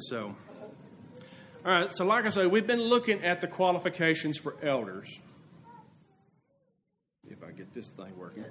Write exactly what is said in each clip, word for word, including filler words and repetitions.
so. All right, so like I say, we've been looking at the qualifications for elders. If I get this thing working.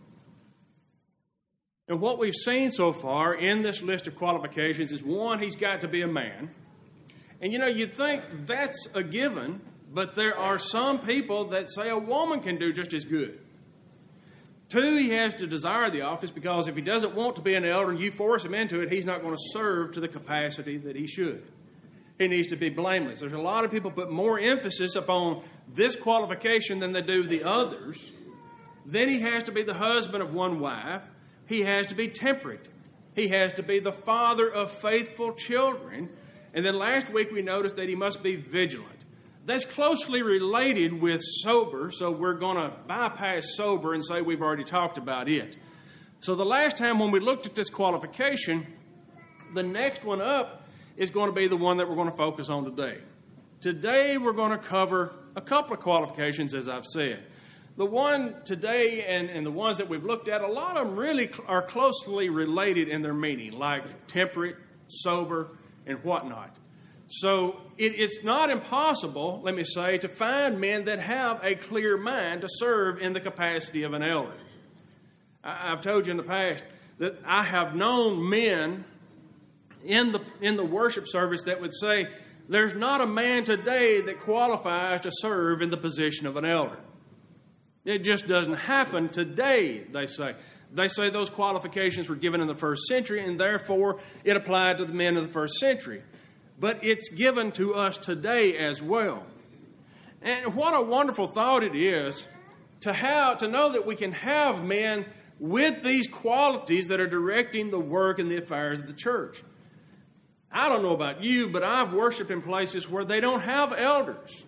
And what we've seen so far in this list of qualifications is, one, he's got to be a man. And, you know, you'd think that's a given, but there are some people that say a woman can do just as good. Two, he has to desire the office, because if he doesn't want to be an elder and you force him into it, he's not going to serve to the capacity that he should. He needs to be blameless. There's a lot of people put more emphasis upon this qualification than they do the others. Then he has to be the husband of one wife. He has to be temperate. He has to be the father of faithful children. And then last week we noticed that he must be vigilant. That's closely related with sober, so we're going to bypass sober and say we've already talked about it. So the last time when we looked at this qualification, the next one up is going to be the one that we're going to focus on today. Today we're going to cover a couple of qualifications, as I've said. The one today and, and the ones that we've looked at, a lot of them really are closely related in their meaning, like temperate, sober, and whatnot. So it, it's not impossible, let me say, to find men that have a clear mind to serve in the capacity of an elder. I, I've told you in the past that I have known men in the in the worship service that would say, there's not a man today that qualifies to serve in the position of an elder. It just doesn't happen today, they say. They say those qualifications were given in the first century, and therefore it applied to the men of the first century. But it's given to us today as well. And what a wonderful thought it is to have to know that we can have men with these qualities that are directing the work and the affairs of the church. I don't know about you, but I've worshiped in places where they don't have elders.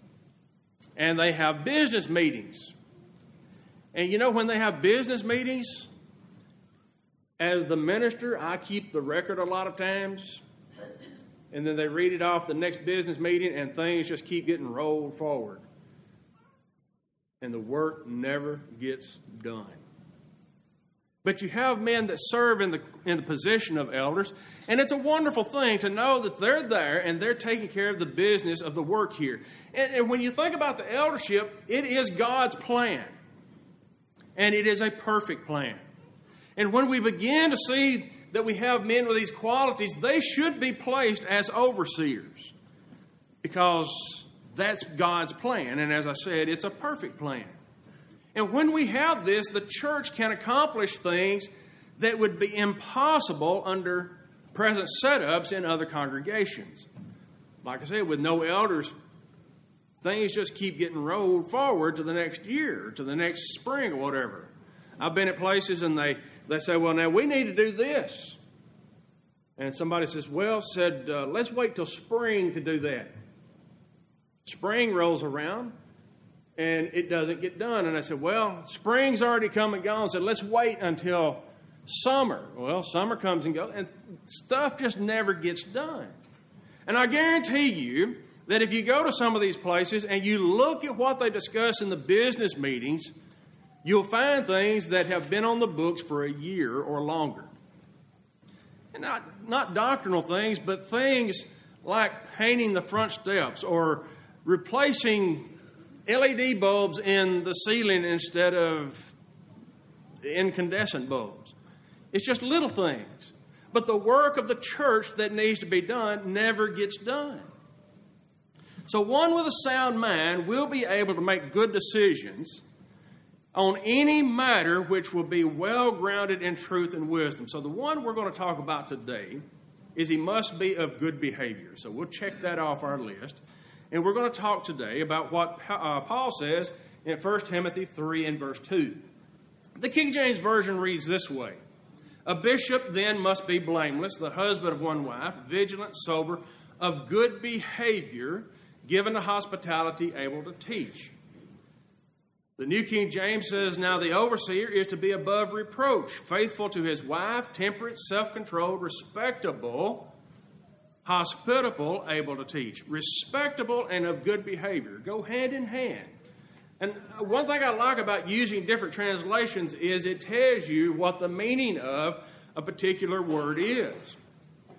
And they have business meetings. And you know, when they have business meetings, as the minister, I keep the record a lot of times. And then they read it off the next business meeting, and things just keep getting rolled forward. And the work never gets done. But you have men that serve in the in the position of elders, and it's a wonderful thing to know that they're there and they're taking care of the business of the work here. And, and when you think about the eldership, it is God's plan. And it is a perfect plan. And when we begin to see that we have men with these qualities, they should be placed as overseers, because that's God's plan. And as I said, it's a perfect plan. And when we have this, the church can accomplish things that would be impossible under present setups in other congregations. Like I said, with no elders, things just keep getting rolled forward to the next year, to the next spring or whatever. I've been at places and they, they say, well, now we need to do this. And somebody says, well, said, uh, let's wait till spring to do that. Spring rolls around and it doesn't get done. And I said, well, spring's already come and gone. So let's wait until summer. Well, summer comes and goes, and stuff just never gets done. And I guarantee you that if you go to some of these places and you look at what they discuss in the business meetings, you'll find things that have been on the books for a year or longer. And not, not doctrinal things, but things like painting the front steps or replacing L E D bulbs in the ceiling instead of incandescent bulbs. It's just little things. But the work of the church that needs to be done never gets done. So one with a sound mind will be able to make good decisions on any matter which will be well grounded in truth and wisdom. So the one we're going to talk about today is he must be of good behavior. So we'll check that off our list. And we're going to talk today about what uh, Paul says in First Timothy three and verse two. The King James Version reads this way. A bishop then must be blameless, the husband of one wife, vigilant, sober, of good behavior, given to hospitality, able to teach. The New King James says, now the overseer is to be above reproach, faithful to his wife, temperate, self-controlled, respectable, hospitable, able to teach. Respectable and of good behavior go hand in hand. And one thing I like about using different translations is it tells you what the meaning of a particular word is.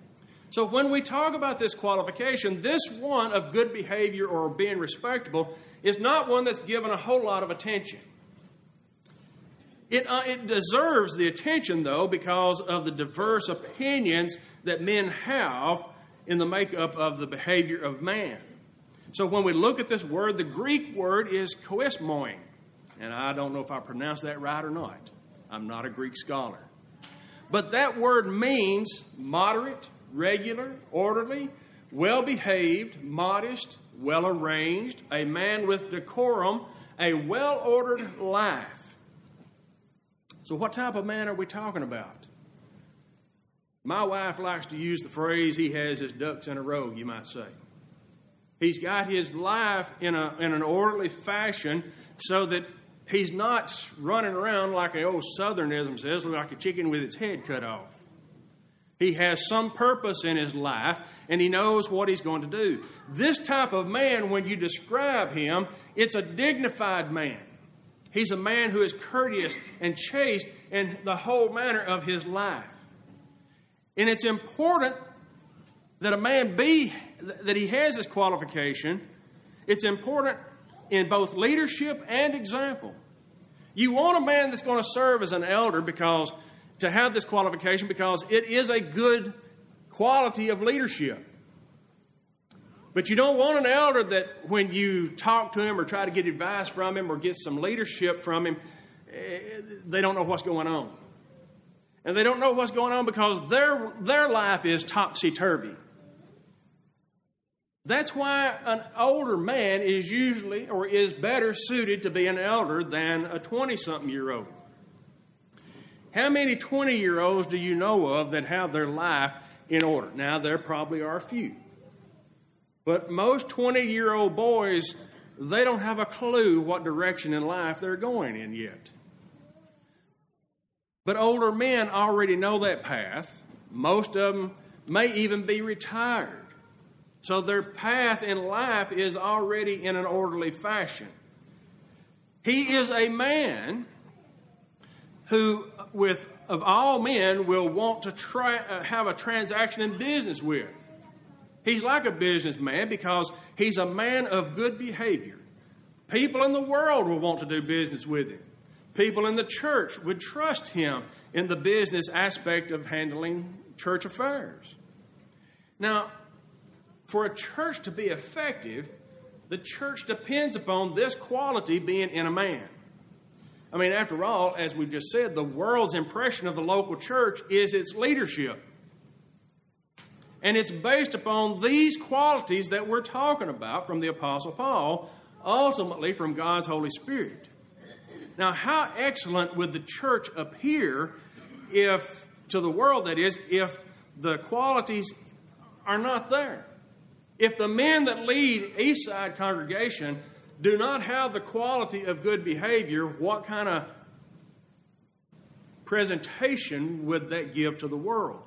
So when we talk about this qualification, this one of good behavior or being respectable is not one that's given a whole lot of attention. It, uh, it deserves the attention, though, because of the diverse opinions that men have in the makeup of the behavior of man. So when we look at this word, the Greek word is koismoin. And I don't know if I pronounced that right or not. I'm not a Greek scholar. But that word means moderate, regular, orderly, well-behaved, modest, well-arranged, a man with decorum, a well-ordered life. So what type of man are we talking about? My wife likes to use the phrase, he has his ducks in a row, you might say. He's got his life in a in an orderly fashion so that he's not running around like the old Southernism says, like a chicken with its head cut off. He has some purpose in his life, and he knows what he's going to do. This type of man, when you describe him, it's a dignified man. He's a man who is courteous and chaste in the whole manner of his life. And it's important that a man be, that he has this qualification. It's important in both leadership and example. You want a man that's going to serve as an elder because to have this qualification because it is a good quality of leadership. But you don't want an elder that when you talk to him or try to get advice from him or get some leadership from him, they don't know what's going on. And they don't know what's going on because their, their life is topsy-turvy. That's why an older man is usually or is better suited to be an elder than a twenty-something-year-old. How many twenty-year-olds do you know of that have their life in order? Now, there probably are a few. But most twenty-year-old boys, they don't have a clue what direction in life they're going in yet. But older men already know that path. Most of them may even be retired. So their path in life is already in an orderly fashion. He is a man who, with of all men, will want to try, uh, have a transaction in business with. He's like a businessman because he's a man of good behavior. People in the world will want to do business with him. People in the church would trust him in the business aspect of handling church affairs. Now, for a church to be effective, the church depends upon this quality being in a man. I mean, after all, as we just said, the world's impression of the local church is its leadership. And it's based upon these qualities that we're talking about from the Apostle Paul, ultimately from God's Holy Spirit. Now, how excellent would the church appear if, to the world that is, if the qualities are not there? If the men that lead Eastside congregation do not have the quality of good behavior, what kind of presentation would that give to the world?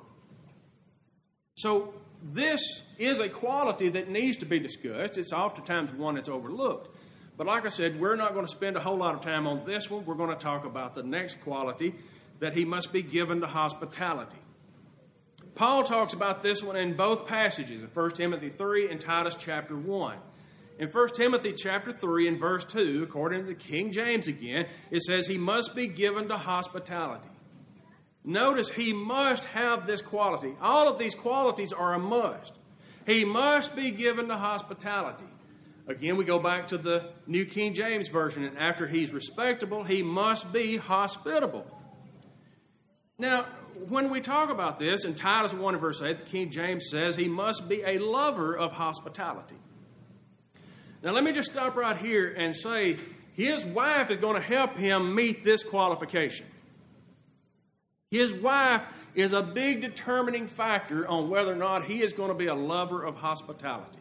So this is a quality that needs to be discussed. It's oftentimes one that's overlooked. But like I said, we're not going to spend a whole lot of time on this one. We're going to talk about the next quality, that he must be given to hospitality. Paul talks about this one in both passages, in First Timothy three and Titus chapter one. In First Timothy chapter three and verse two, according to the King James again, it says he must be given to hospitality. Notice he must have this quality. All of these qualities are a must. He must be given to hospitality. Again, we go back to the New King James Version, and after he's respectable, he must be hospitable. Now, when we talk about this, in Titus one and verse eight, the King James says he must be a lover of hospitality. Now, let me just stop right here and say his wife is going to help him meet this qualification. His wife is a big determining factor on whether or not he is going to be a lover of hospitality.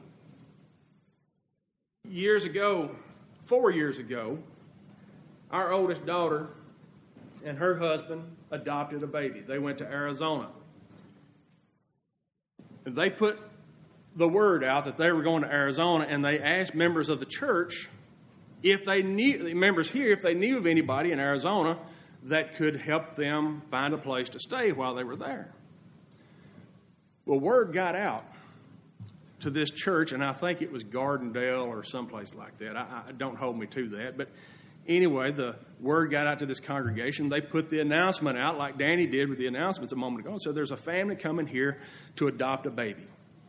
Years ago, four years ago, our oldest daughter and her husband adopted a baby. They went to Arizona. And they put the word out that they were going to Arizona, and they asked members of the church if they knew, members here, if they knew of anybody in Arizona that could help them find a place to stay while they were there. Well, word got out to this church, and I think it was Gardendale or someplace like that. I, I don't hold me to that. But anyway, the word got out to this congregation. They put the announcement out like Danny did with the announcements a moment ago. So there's a family coming here to adopt a baby.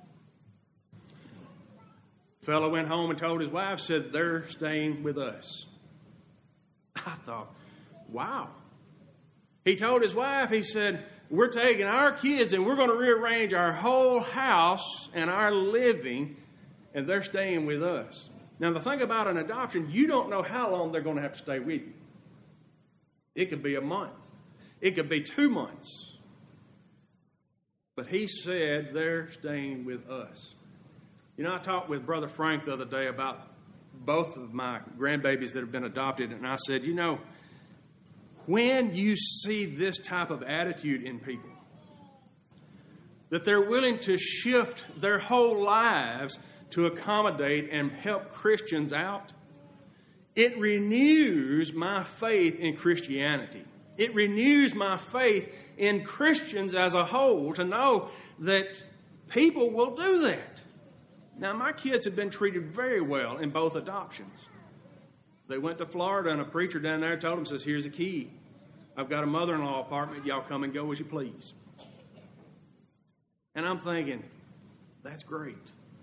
Fellow went home and told his wife, said, they're staying with us. I thought, wow. He told his wife, he said, we're taking our kids and we're going to rearrange our whole house and our living, and they're staying with us. Now, the thing about an adoption, you don't know how long they're going to have to stay with you. It could be a month. It could be two months. But he said they're staying with us. You know, I talked with Brother Frank the other day about both of my grandbabies that have been adopted, and I said, you know, when you see this type of attitude in people, that they're willing to shift their whole lives to accommodate and help Christians out, it renews my faith in Christianity. It renews my faith in Christians as a whole to know that people will do that. Now, my kids have been treated very well in both adoptions. They went to Florida, and a preacher down there told them, says, here's a key. I've got a mother-in-law apartment. Y'all come and go as you please. And I'm thinking, that's great.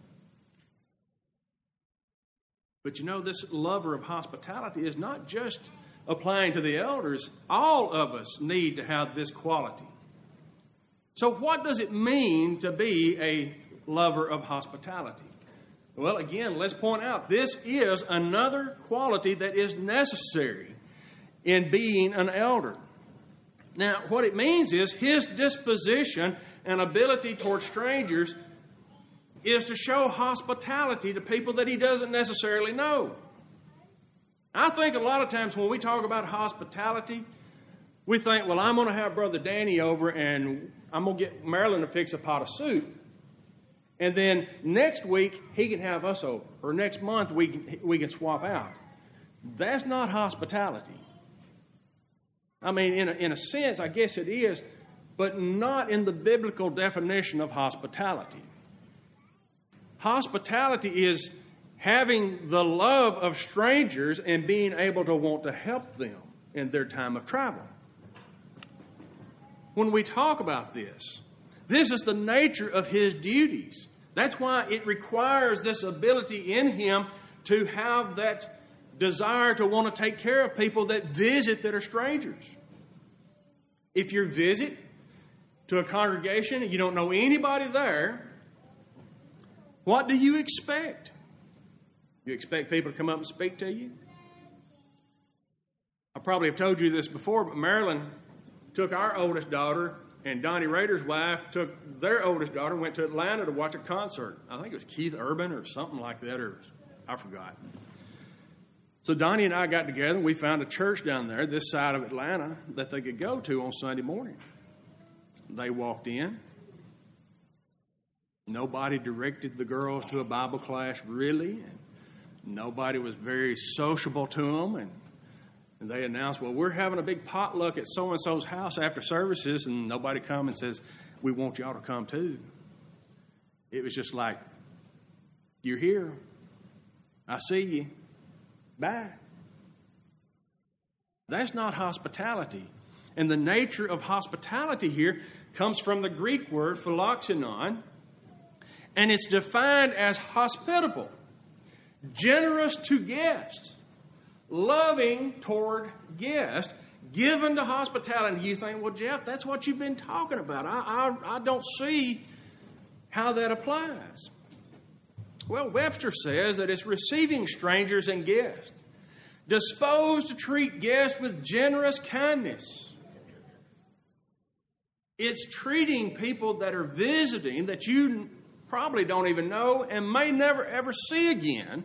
But you know, this lover of hospitality is not just applying to the elders. All of us need to have this quality. So what does it mean to be a lover of hospitality? Well, again, let's point out, this is another quality that is necessary in being an elder. Now, what it means is his disposition and ability toward strangers is to show hospitality to people that he doesn't necessarily know. I think a lot of times when we talk about hospitality, we think, well, I'm going to have Brother Danny over and I'm going to get Marilyn to fix a pot of soup. And then next week, he can have us over. Or next month, we can, we can swap out. That's not hospitality. I mean, in a, in a sense, I guess it is, but not in the biblical definition of hospitality. Hospitality is having the love of strangers and being able to want to help them in their time of travel. When we talk about this, this is the nature of his duties. That's why it requires this ability in him to have that desire to want to take care of people that visit that are strangers. If you visit to a congregation and you don't know anybody there, what do you expect? You expect people to come up and speak to you? I probably have told you this before, but Marilyn took our oldest daughter, and Donnie Rader's wife took their oldest daughter and went to Atlanta to watch a concert. I think it was Keith Urban or something like that, or I forgot. So Donnie and I got together, and we found a church down there, this side of Atlanta, that they could go to on Sunday morning. They walked in. Nobody directed the girls to a Bible class, really. And nobody was very sociable to them. And, and they announced, well, we're having a big potluck at so-and-so's house after services, and nobody come and says, we want y'all to come too. It was just like, you're here. I see you. Bye. That's not hospitality. And the nature of hospitality here comes from the Greek word philoxenon, and it's defined as hospitable, generous to guests, loving toward guests, given to hospitality. And you think, well, Jeff, that's what you've been talking about. I, I, I don't see how that applies. Well, Webster says that it's receiving strangers and guests, disposed to treat guests with generous kindness. It's treating people that are visiting that you probably don't even know and may never ever see again,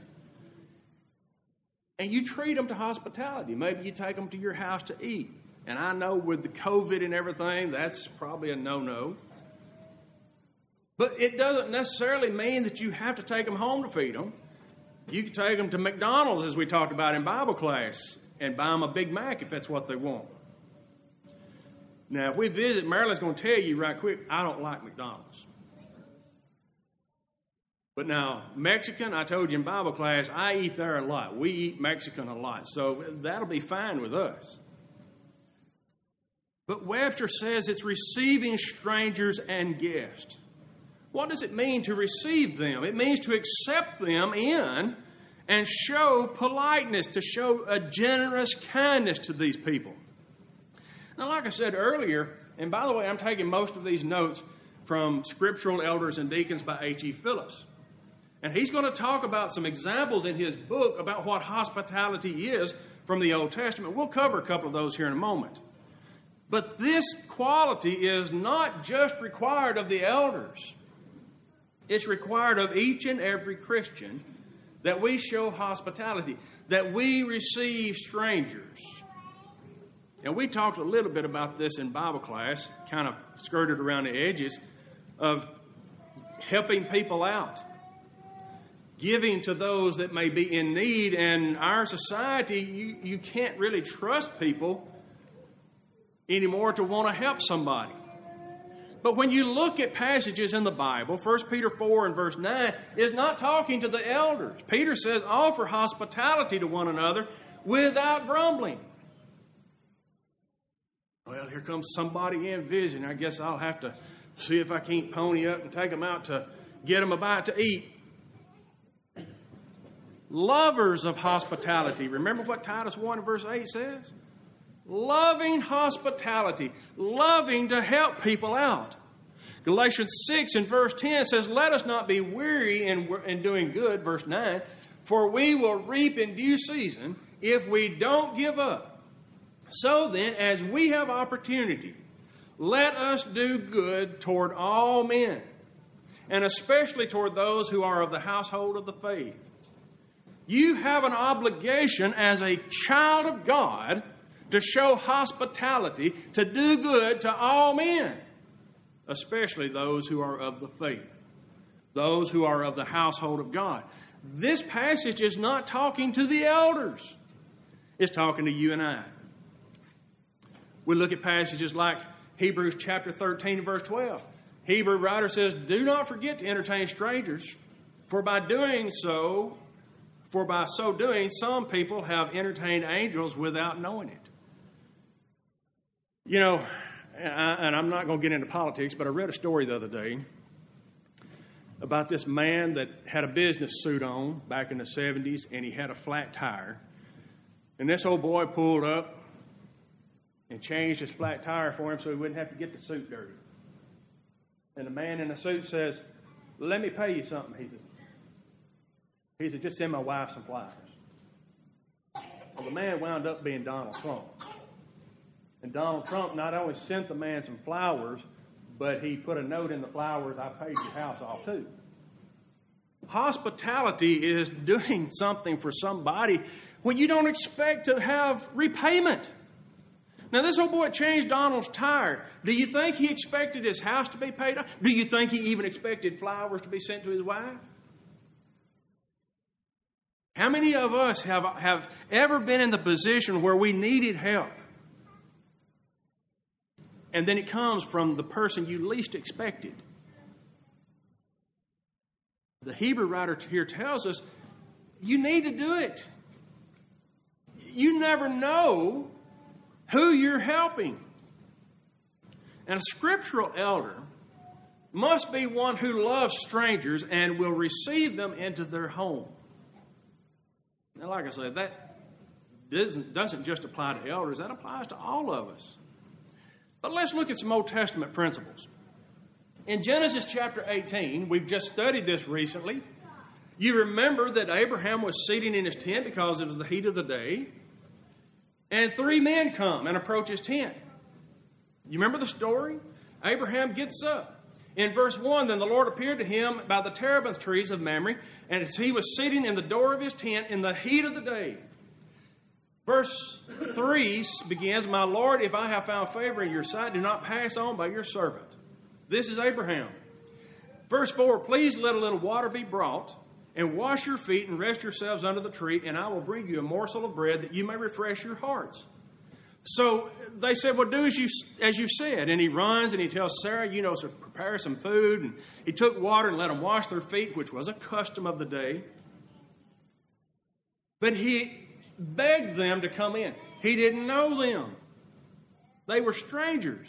and you treat them to hospitality. Maybe you take them to your house to eat. And I know with the COVID and everything, that's probably a no-no. But it doesn't necessarily mean that you have to take them home to feed them. You can take them to McDonald's, as we talked about in Bible class, and buy them a Big Mac if that's what they want. Now, if we visit, Marilyn's going to tell you right quick, I don't like McDonald's. But now, Mexican, I told you in Bible class, I eat there a lot. We eat Mexican a lot, so that'll be fine with us. But Webster says it's receiving strangers and guests. What does it mean to receive them? It means to accept them in and show politeness, to show a generous kindness to these people. Now, like I said earlier, and by the way, I'm taking most of these notes from Scriptural Elders and Deacons by H E Phillips. And he's going to talk about some examples in his book about what hospitality is from the Old Testament. We'll cover a couple of those here in a moment. But this quality is not just required of the elders. It's required of each and every Christian that we show hospitality, that we receive strangers. And we talked a little bit about this in Bible class, kind of skirted around the edges of helping people out, giving to those that may be in need. And our society, you, you can't really trust people anymore to want to help somebody. But when you look at passages in the Bible, First Peter four and verse nine is not talking to the elders. Peter says, offer hospitality to one another without grumbling. Well, here comes somebody in visiting. I guess I'll have to see if I can't pony up and take them out to get them a bite to eat. Lovers of hospitality. Remember what Titus one and verse eight says? Loving hospitality. Loving to help people out. Galatians six and verse ten says, let us not be weary in, in doing good, verse nine, for we will reap in due season if we don't give up. So then, as we have opportunity, let us do good toward all men, and especially toward those who are of the household of the faith. You have an obligation as a child of God to show hospitality, to do good to all men, especially those who are of the faith, those who are of the household of God. This passage is not talking to the elders. It's talking to you and I. We look at passages like Hebrews chapter thirteen and verse twelve. Hebrew writer says, do not forget to entertain strangers, for by doing so, for by so doing, some people have entertained angels without knowing it. You know, and I'm not going to get into politics, but I read a story the other day about this man that had a business suit on back in the seventies, and he had a flat tire. And this old boy pulled up and changed his flat tire for him so he wouldn't have to get the suit dirty. And the man in the suit says, let me pay you something. He said, he said, just send my wife some flowers. Well, the man wound up being Donald Trump. And Donald Trump not only sent the man some flowers, but he put a note in the flowers, I paid your house off too. Hospitality is doing something for somebody when you don't expect to have repayment. Now, this old boy changed Donald's tire. Do you think he expected his house to be paid off? Do you think he even expected flowers to be sent to his wife? How many of us have, have ever been in the position where we needed help? And then it comes from the person you least expected. The Hebrew writer here tells us, you need to do it. You never know who you're helping. And a scriptural elder must be one who loves strangers and will receive them into their home. Now, like I said, that doesn't, doesn't just apply to elders. That applies to all of us. But let's look at some Old Testament principles. In Genesis chapter eighteen, we've just studied this recently. You remember that Abraham was sitting in his tent because it was the heat of the day. And three men come and approach his tent. You remember the story? Abraham gets up. In verse one, then the Lord appeared to him by the terebinth trees of Mamre, and as he was sitting in the door of his tent in the heat of the day. Verse three begins, my Lord, if I have found favor in your sight, do not pass on by your servant. This is Abraham. Verse four, please let a little water be brought, and wash your feet and rest yourselves under the tree, and I will bring you a morsel of bread that you may refresh your hearts. So they said, well, do as you, as you said. And he runs and he tells Sarah, you know, to prepare some food. And he took water and let them wash their feet, which was a custom of the day. But he begged them to come in. He didn't know them. They were strangers.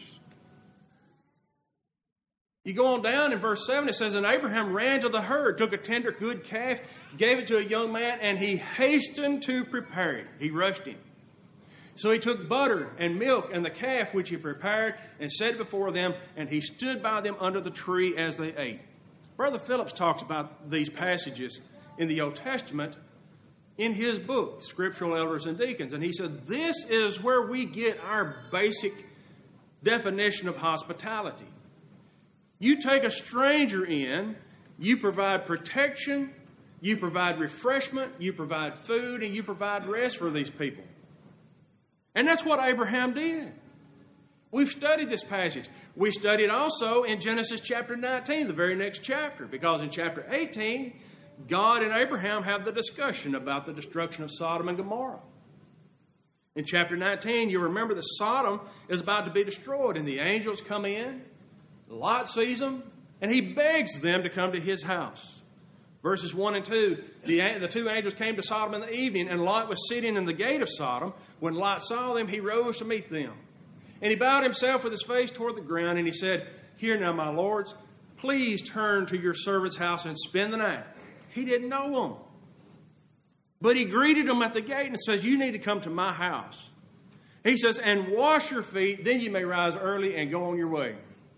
You go on down in verse seven, it says, and Abraham ran to the herd, took a tender good calf, gave it to a young man, and he hastened to prepare it. He rushed him. So he took butter and milk and the calf which he prepared and set before them, and he stood by them under the tree as they ate. Brother Phillips talks about these passages in the Old Testament in his book, Scriptural Elders and Deacons. And he said, this is where we get our basic definition of hospitality. You take a stranger in, you provide protection, you provide refreshment, you provide food, and you provide rest for these people. And that's what Abraham did. We've studied this passage. We studied also in Genesis chapter nineteen, the very next chapter, because in chapter eighteen, God and Abraham have the discussion about the destruction of Sodom and Gomorrah. In chapter nineteen, you remember that Sodom is about to be destroyed, and the angels come in. Lot sees them, and he begs them to come to his house. Verses one and two, the, the two angels came to Sodom in the evening, and Lot was sitting in the gate of Sodom. When Lot saw them, he rose to meet them. And he bowed himself with his face toward the ground, and he said, here now, my lords, please turn to your servant's house and spend the night. He didn't know them. But he greeted them at the gate and says, you need to come to my house. He says, and wash your feet, then you may rise early and go on your way.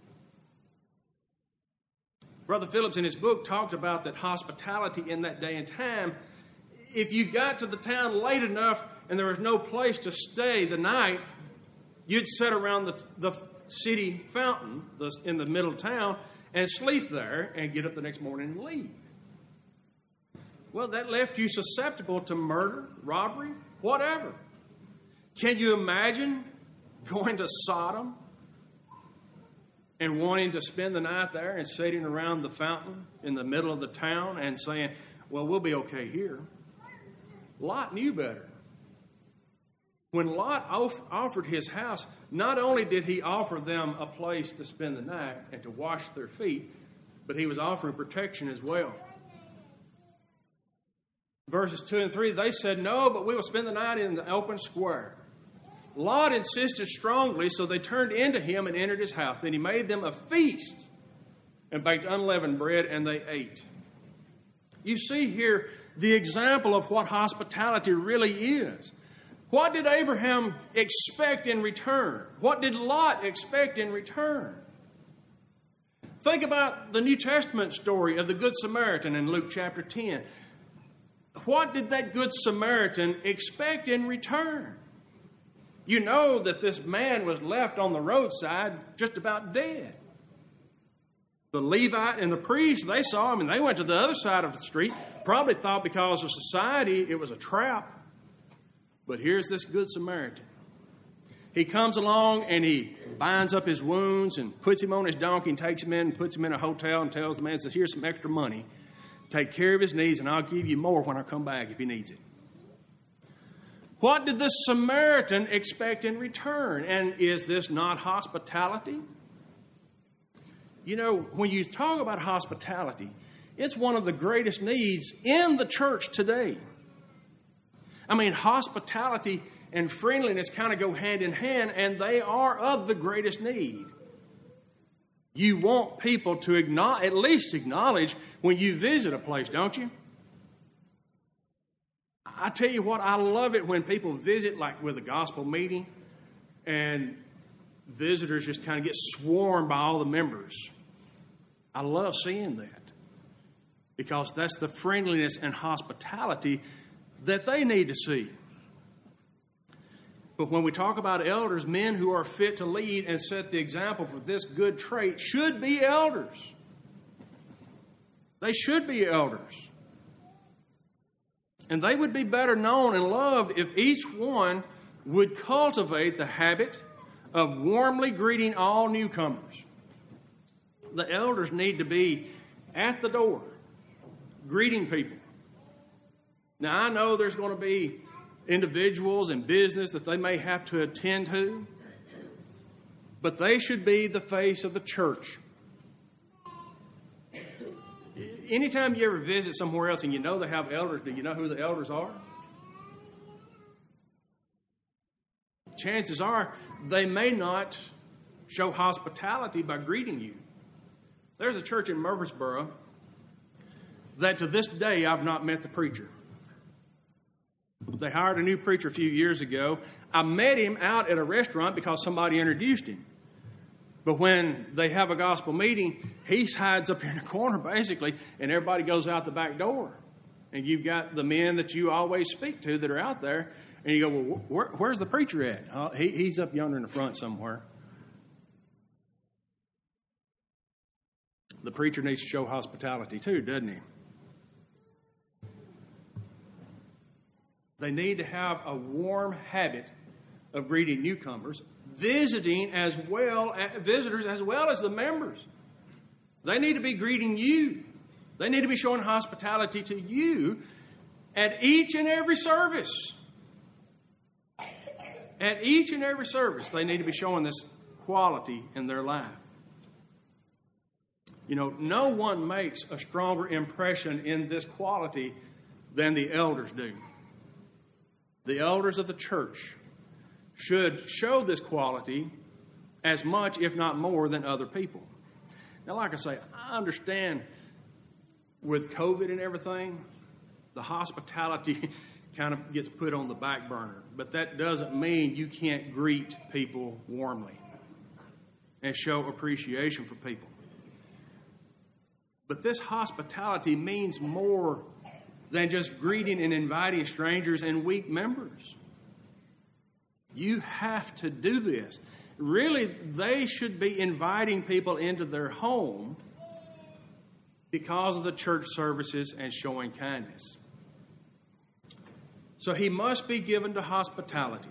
Brother Phillips in his book talked about that hospitality in that day and time. If you got to the town late enough and there was no place to stay the night, you'd sit around the, the city fountain the, in the middle of town and sleep there and get up the next morning and leave. Well, that left you susceptible to murder, robbery, whatever. Can you imagine going to Sodom and wanting to spend the night there and sitting around the fountain in the middle of the town and saying, well, we'll be okay here? Lot knew better. When Lot off- offered his house, not only did he offer them a place to spend the night and to wash their feet, but he was offering protection as well. Verses two and three, they said, no, but we will spend the night in the open square. Lot insisted strongly, so they turned into him and entered his house. Then he made them a feast and baked unleavened bread, and they ate. You see here the example of what hospitality really is. What did Abraham expect in return? What did Lot expect in return? Think about the New Testament story of the Good Samaritan in Luke chapter ten. What did that Good Samaritan expect in return? You know that this man was left on the roadside just about dead. The Levite and the priest, they saw him and they went to the other side of the street, probably thought because of society it was a trap. But here's this Good Samaritan. He comes along and he binds up his wounds and puts him on his donkey and takes him in and puts him in a hotel and tells the man, says, here's some extra money. Take care of his needs and I'll give you more when I come back if he needs it. What did the Samaritan expect in return? And is this not hospitality? You know, when you talk about hospitality, it's one of the greatest needs in the church today. I mean, hospitality and friendliness kind of go hand in hand, and they are of the greatest need. You want people to acknowledge, at least acknowledge when you visit a place, don't you? I tell you what, I love it when people visit, like with a gospel meeting, and visitors just kind of get swarmed by all the members. I love seeing that because that's the friendliness and hospitality that they need to see. But when we talk about elders, men who are fit to lead and set the example for this good trait should be elders. They should be elders. And they would be better known and loved if each one would cultivate the habit of warmly greeting all newcomers. The elders need to be at the door, greeting people. Now, I know there's going to be individuals and business that they may have to attend to, but they should be the face of the church. Anytime you ever visit somewhere else and you know they have elders, do you know who the elders are? Chances are they may not show hospitality by greeting you. There's a church in Murfreesboro that to this day I've not met the preacher. They hired a new preacher a few years ago. I met him out at a restaurant because somebody introduced him. But when they have a gospel meeting, he hides up in the corner basically, and everybody goes out the back door. And you've got the men that you always speak to that are out there, and you go, well, where, where's the preacher at? Oh, he, he's up yonder in the front somewhere. The preacher needs to show hospitality too, doesn't he? They need to have a warm habit of greeting newcomers, visiting as well, visitors as well as the members. They need to be greeting you. They need to be showing hospitality to you at each and every service. At each and every service, they need to be showing this quality in their life. You know, no one makes a stronger impression in this quality than the elders do. The elders of the church should show this quality as much, if not more, than other people. Now, like I say, I understand with COVID and everything, the hospitality kind of gets put on the back burner. But that doesn't mean you can't greet people warmly and show appreciation for people. But this hospitality means more than just greeting and inviting strangers and weak members. You have to do this. Really, they should be inviting people into their home because of the church services and showing kindness. So he must be given to hospitality.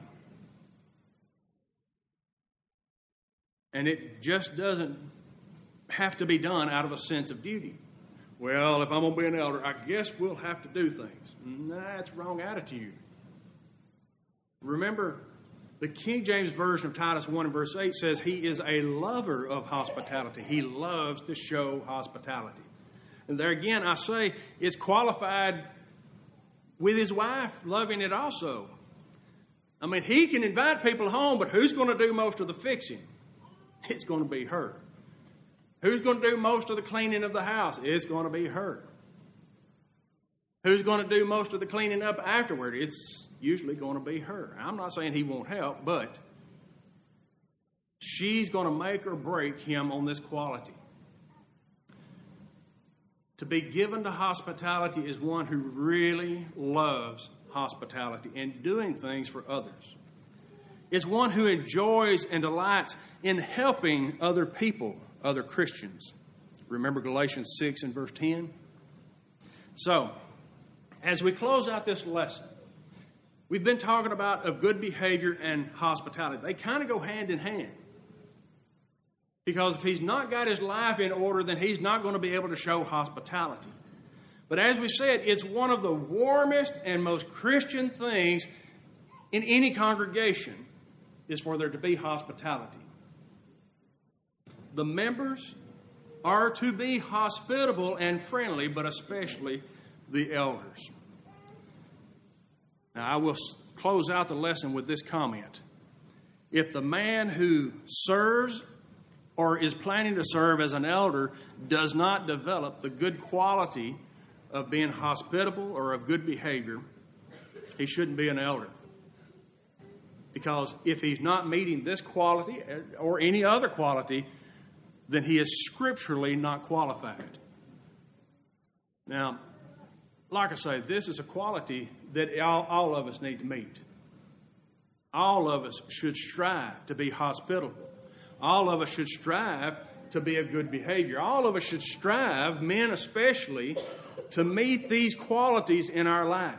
And it just doesn't have to be done out of a sense of duty. Well, if I'm going to be an elder, I guess we'll have to do things. Nah, that's the wrong attitude. Remember, the King James Version of Titus one and verse eight says he is a lover of hospitality. He loves to show hospitality. And there again, I say it's qualified with his wife loving it also. I mean, he can invite people home, but who's going to do most of the fixing? It's going to be her. Who's going to do most of the cleaning of the house? It's going to be her. Who's going to do most of the cleaning up afterward? It's usually going to be her. I'm not saying he won't help, but she's going to make or break him on this quality. To be given to hospitality is one who really loves hospitality and doing things for others. It's one who enjoys and delights in helping other people, other Christians. Remember Galatians six and verse ten? So, as we close out this lesson, we've been talking about of good behavior and hospitality. They kind of go hand in hand. Because if he's not got his life in order, then he's not going to be able to show hospitality. But as we said, it's one of the warmest and most Christian things in any congregation is for there to be hospitality. The members are to be hospitable and friendly, but especially the elders. Now, I will close out the lesson with this comment. If the man who serves or is planning to serve as an elder does not develop the good quality of being hospitable or of good behavior, he shouldn't be an elder. Because if he's not meeting this quality or any other quality, then he is scripturally not qualified. Now, like I say, this is a quality that all, all of us need to meet. All of us should strive to be hospitable. All of us should strive to be of good behavior. All of us should strive, men especially, to meet these qualities in our life.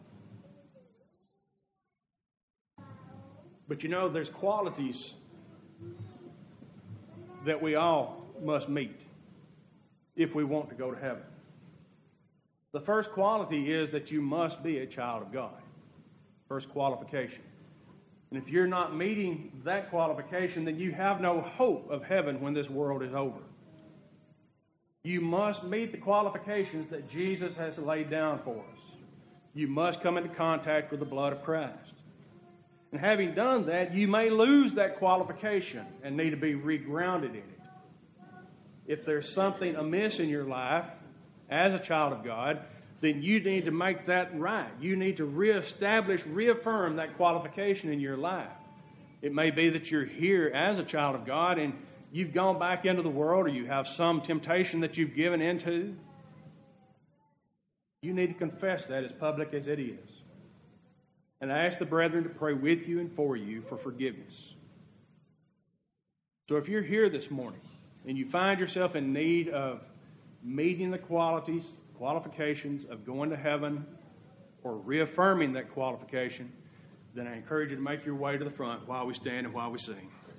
But you know, there's qualities that we all must meet if we want to go to heaven. The first quality is that you must be a child of God. First qualification. And if you're not meeting that qualification, then you have no hope of heaven when this world is over. You must meet the qualifications that Jesus has laid down for us. You must come into contact with the blood of Christ. And having done that, you may lose that qualification and need to be regrounded in it. If there's something amiss in your life as a child of God, then you need to make that right. You need to reestablish, reaffirm that qualification in your life. It may be that you're here as a child of God and you've gone back into the world, or you have some temptation that you've given into. You need to confess that as public as it is. And I ask the brethren to pray with you and for you for forgiveness. So if you're here this morning and you find yourself in need of meeting the qualities, qualifications of going to heaven, or reaffirming that qualification, then I encourage you to make your way to the front while we stand and while we sing.